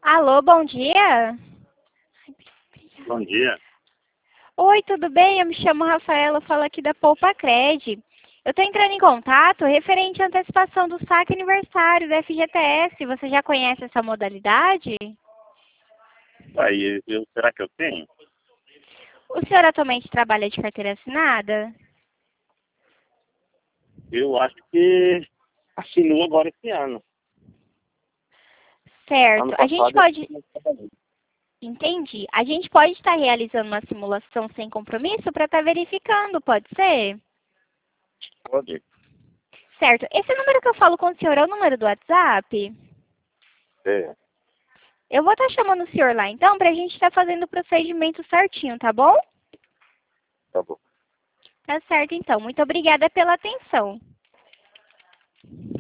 Alô, bom dia. Bom dia. Oi, tudo bem? Eu me chamo Rafaela, falo aqui da Poupa Cred. Eu estou entrando em contato referente à antecipação do saque aniversário da FGTS. Você já conhece essa modalidade? Será que eu tenho? O senhor atualmente trabalha de carteira assinada? Eu acho que assinou agora esse ano. Certo. Ano A gente passado pode... eu não trabalhei. Entendi. A gente pode estar realizando uma simulação sem compromisso para estar verificando, pode ser? Pode. Certo. Esse número que eu falo com o senhor é o número do WhatsApp? É, Eu vou estar chamando o senhor lá, então, para a gente estar fazendo o procedimento certinho, tá bom? tá bom. Tá certo, então. Muito obrigada pela atenção.